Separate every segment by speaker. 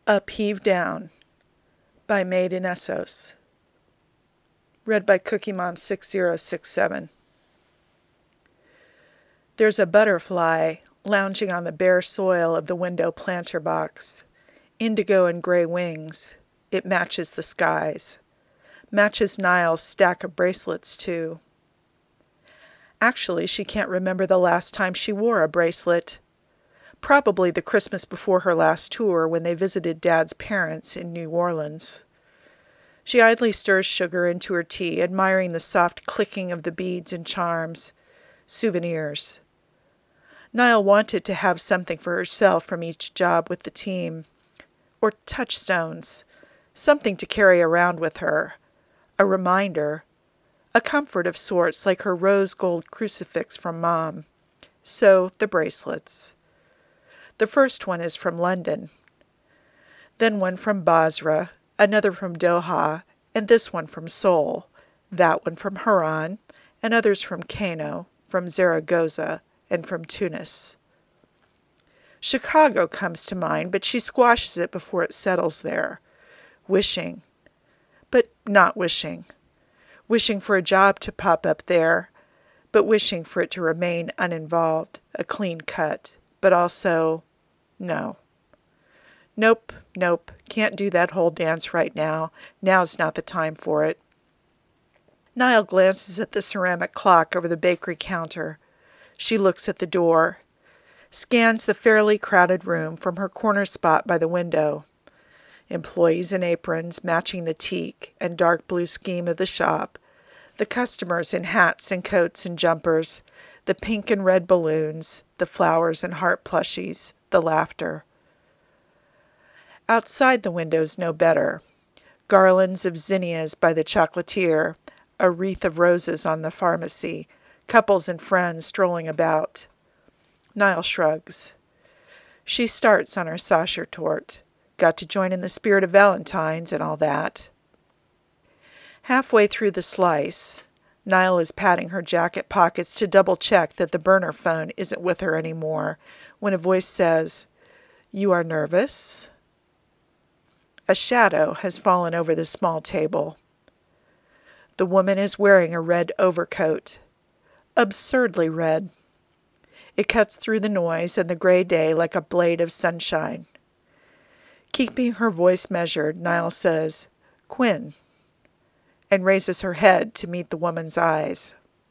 Speaker 1: Up Heave Down by Maid in Essos. Read by Cookie Mom 6067. There's a butterfly lounging on the bare soil of the window planter box. Indigo and gray wings. It matches the skies. Matches Niall's stack of bracelets, too. Actually, she can't remember the last time she wore a bracelet. Probably the Christmas before her last tour when they visited Dad's parents in New Orleans. She idly stirs sugar into her tea, admiring the soft clicking of the beads and charms. Souvenirs. Niall wanted to have something for herself from each job with the team. Or touchstones. Something to carry around with her. A reminder. A comfort of sorts, like her rose gold crucifix from Mom. So, the bracelets. The first one is from London. Then one from Basra, another from Doha, and this one from Seoul, that one from Haran, and others from Kano, from Zaragoza, and from Tunis. Chicago comes to mind, but she squashes it before it settles there. Wishing. But not wishing. Wishing for a job to pop up there, but wishing for it to remain uninvolved, a clean cut, but also, no. Nope, can't do that whole dance right now. Now's not the time for it. Niall glances at the ceramic clock over the bakery counter. She looks at the door, scans the fairly crowded room from her corner spot by the window. Employees in aprons matching the teak and dark blue scheme of the shop, the customers in hats and coats and jumpers, the pink and red balloons, the flowers and heart plushies, the laughter. Outside the windows no better. Garlands of zinnias by the chocolatier, a wreath of roses on the pharmacy, couples and friends strolling about. Niall shrugs. She starts on her Sachertorte. Got to join in the spirit of Valentine's and all that. Halfway through the slice, Niall is patting her jacket pockets to double-check that the burner phone isn't with her anymore, when a voice says, "You are nervous?" A shadow has fallen over the small table. The woman is wearing a red overcoat. Absurdly red. It cuts through the noise and the gray day like a blade of sunshine. Keeping her voice measured, Niall says, "Quinn," and raises her head to meet the woman's eyes.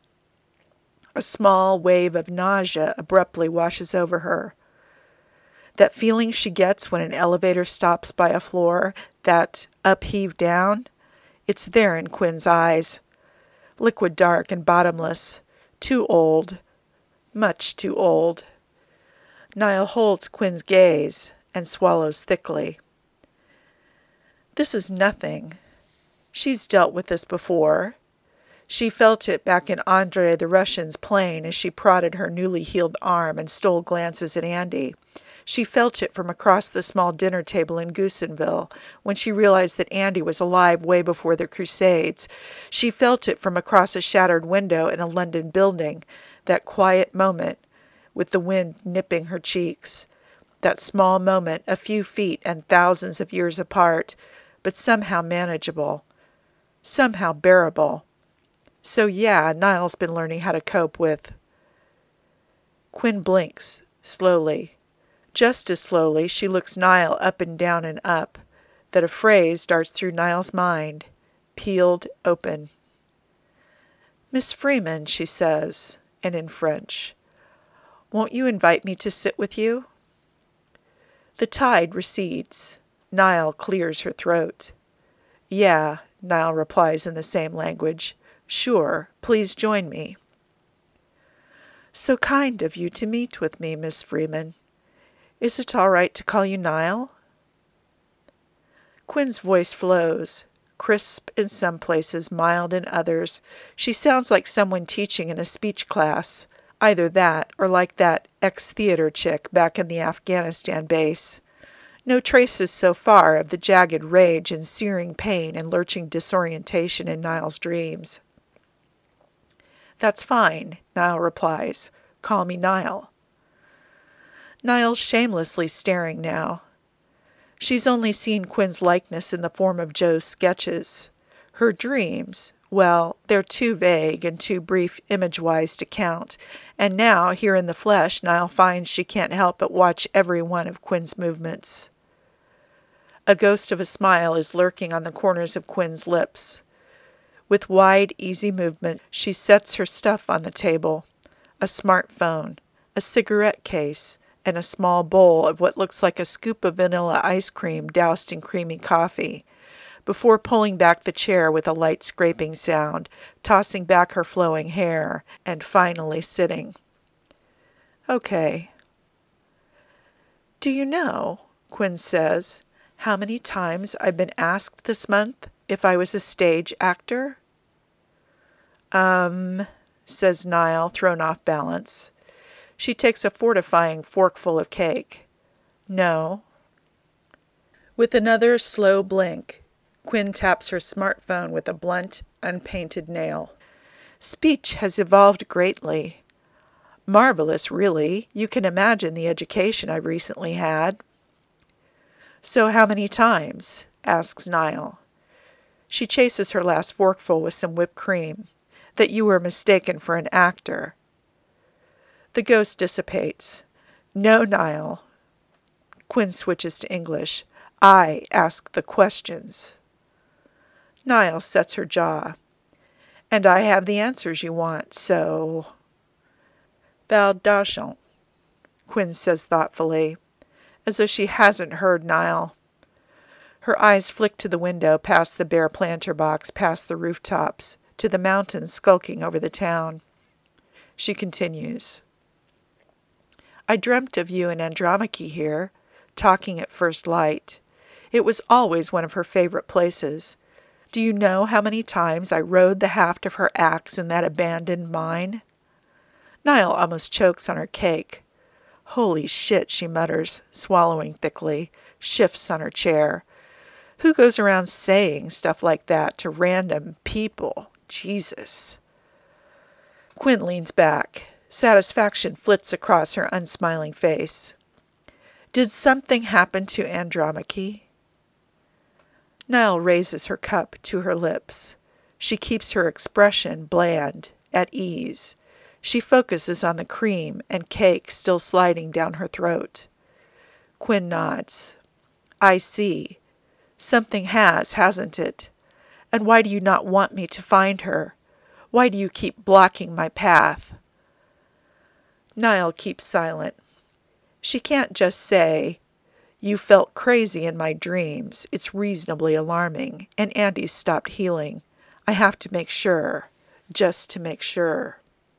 Speaker 1: A small wave of nausea abruptly washes over her. That feeling she gets when an elevator stops by a floor, that upheave down, it's there in Quinn's eyes. Liquid dark and bottomless. Too old. Much too old. Niall holds Quinn's gaze and swallows thickly. This is nothing. She's dealt with this before. She felt it back in Andrei the Russian's plane as she prodded her newly healed arm and stole glances at Andy. She felt it from across the small dinner table in Goosonville when she realized that Andy was alive way before the Crusades. She felt it from across a shattered window in a London building, that quiet moment with the wind nipping her cheeks. That small moment, a few feet and thousands of years apart, but somehow manageable, somehow bearable. So yeah, Niall's been learning how to cope with. Quinn blinks, slowly. Just as slowly, she looks Niall up and down and up, that a phrase darts through Niall's mind, peeled open. "Miss Freeman," she says, and in French, "won't you invite me to sit with you?" The tide recedes. Niall clears her throat. "Yeah," Niall replies in the same language. "Sure, please join me." "So kind of you to meet with me, Miss Freeman. Is it all right to call you Niall?" Quinn's voice flows, crisp in some places, mild in others. She sounds like someone teaching in a speech class, either that or like that ex-theater chick back in the Afghanistan base. No traces so far of the jagged rage and searing pain and lurching disorientation in Niall's dreams. "That's fine," Niall replies. "Call me Niall." Niall's shamelessly staring now. She's only seen Quinn's likeness in the form of Joe's sketches. Her dreams, well, they're too vague and too brief image-wise to count, and now, here in the flesh, Niall finds she can't help but watch every one of Quinn's movements. A ghost of a smile is lurking on the corners of Quinn's lips. With wide, easy movement, she sets her stuff on the table, a smartphone, a cigarette case, and a small bowl of what looks like a scoop of vanilla ice cream doused in creamy coffee, before pulling back the chair with a light scraping sound, tossing back her flowing hair, and finally sitting. Okay. Do you know, Quinn says, how many times I've been asked this month if I was a stage actor? Says Niall, thrown off balance. She takes a fortifying forkful of cake. No. With another slow blink, Quinn taps her smartphone with a blunt, unpainted nail. Speech has evolved greatly. Marvelous, really. You can imagine the education I recently had. So how many times? Asks Niall. She chases her last forkful with some whipped cream. That you were mistaken for an actor. The ghost dissipates. No, Niall. Quinn switches to English. I ask the questions. Niall sets her jaw. And I have the answers you want, so... Val d'Argent, Quinn says thoughtfully, as though she hasn't heard Niall. Her eyes flick to the window, past the bare planter box, past the rooftops, to the mountains skulking over the town. She continues. I dreamt of you and Andromache here, talking at first light. It was always one of her favorite places. Do you know how many times I rode the haft of her axe in that abandoned mine? Niall almost chokes on her cake. Holy shit, she mutters, swallowing thickly, shifts on her chair. Who goes around saying stuff like that to random people? Jesus. Quinn leans back. Satisfaction flits across her unsmiling face. Did something happen to Andromache? Niall raises her cup to her lips. She keeps her expression bland, at ease. She focuses on the cream and cake still sliding down her throat. Quinn nods. I see. Something has, hasn't it? And why do you not want me to find her? Why do you keep blocking my path? Niall keeps silent. She can't just say, you felt crazy in my dreams. It's reasonably alarming, and Andy's stopped healing. I have to make sure, just to make sure.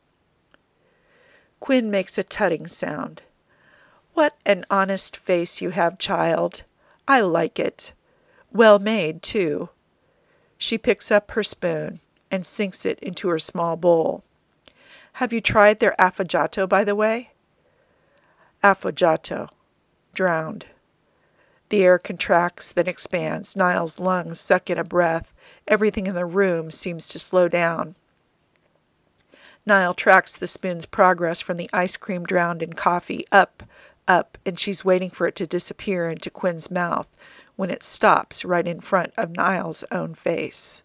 Speaker 1: Quinn makes a tutting sound. What an honest face you have, child. I like it. Well made, too. She picks up her spoon and sinks it into her small bowl. Have you tried their affogato, by the way? Affogato. Drowned. The air contracts, then expands. Niall's lungs suck in a breath. Everything in the room seems to slow down. Niall tracks the spoon's progress from the ice cream drowned in coffee up, and she's waiting for it to disappear into Quinn's mouth when it stops right in front of Niall's own face.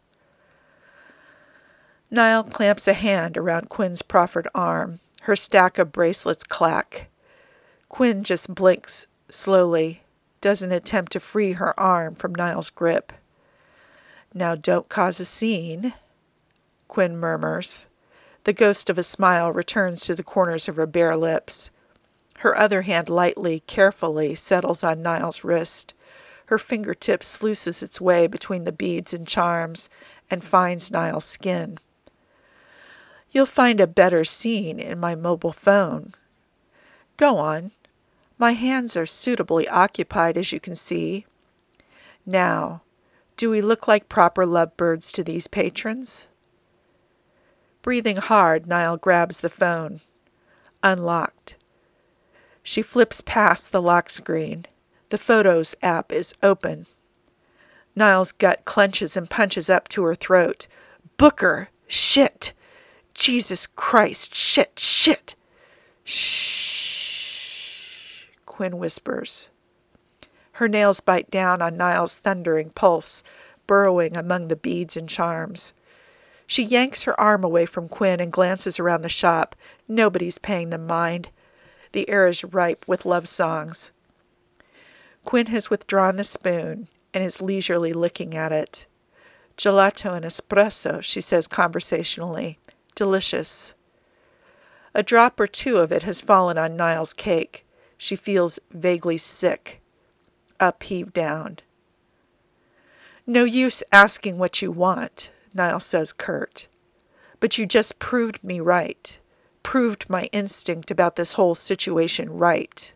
Speaker 1: Niall clamps a hand around Quinn's proffered arm. Her stack of bracelets clack. Quinn just blinks slowly, doesn't attempt to free her arm from Niall's grip. Now don't cause a scene, Quinn murmurs. The ghost of a smile returns to the corners of her bare lips. Her other hand lightly, carefully settles on Niall's wrist. Her fingertip sluices its way between the beads and charms and finds Niall's skin. You'll find a better scene in my mobile phone. Go on. My hands are suitably occupied, as you can see. Now, do we look like proper lovebirds to these patrons? Breathing hard, Niall grabs the phone. Unlocked. She flips past the lock screen. The Photos app is open. Niall's gut clenches and punches up to her throat. Booker! Shit! Jesus Christ! Shit! Shh! Quinn whispers. Her nails bite down on Niall's thundering pulse, burrowing among the beads and charms. She yanks her arm away from Quinn and glances around the shop. Nobody's paying them mind. The air is ripe with love songs. Quinn has withdrawn the spoon and is leisurely licking at it. "Gelato and espresso," she says conversationally. "Delicious." A drop or two of it has fallen on Niall's cake. She feels vaguely sick. Up, heave down. "No use asking what you want," Niall says curt. "But you just proved me right. Proved my instinct about this whole situation right."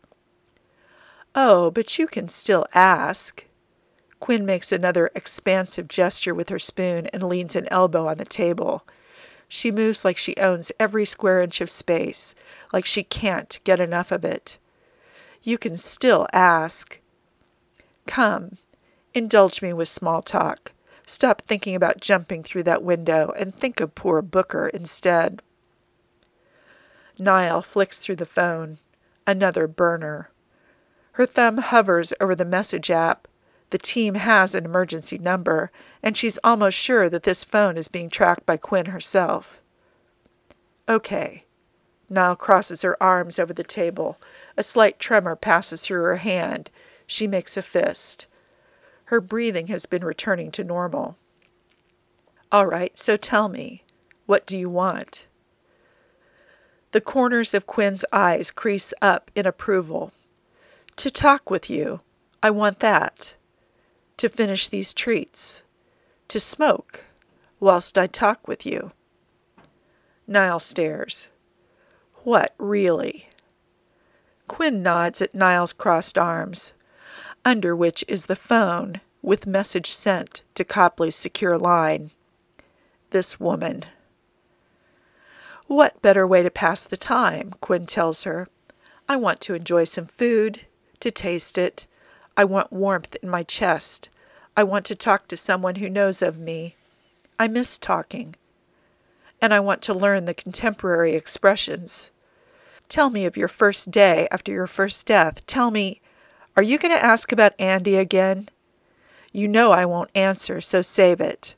Speaker 1: "Oh, but you can still ask." Quinn makes another expansive gesture with her spoon and leans an elbow on the table. She moves like she owns every square inch of space, like she can't get enough of it. "You can still ask. Come, indulge me with small talk. Stop thinking about jumping through that window and think of poor Booker instead." Niall flicks through the phone. Another burner. Her thumb hovers over the message app. The team has an emergency number, and she's almost sure that this phone is being tracked by Quinn herself. "Okay." Niall crosses her arms over the table. A slight tremor passes through her hand. She makes a fist. Her breathing has been returning to normal. "All right, so tell me, what do you want?" The corners of Quinn's eyes crease up in approval. "To talk with you. I want that. To finish these treats. To smoke, whilst I talk with you." Niall stares. "What, really?" Quinn nods at Niall's crossed arms, under which is the phone, with message sent to Copley's secure line. This woman. "What better way to pass the time?" Quinn tells her. "I want to enjoy some food, to taste it. I want warmth in my chest. I want to talk to someone who knows of me. I miss talking. And I want to learn the contemporary expressions. Tell me of your first day after your first death. Tell me, are you going to ask about Andy again? You know I won't answer, so save it."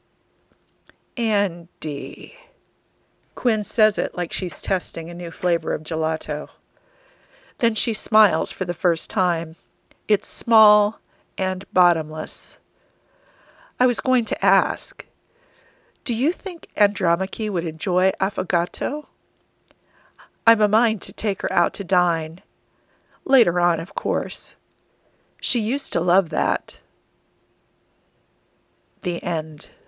Speaker 1: "Andy." Quinn says it like she's testing a new flavor of gelato. Then she smiles for the first time. It's small and bottomless. "I was going to ask, do you think Andromache would enjoy affogato? I've a mind to take her out to dine. Later on, of course. She used to love that." The end.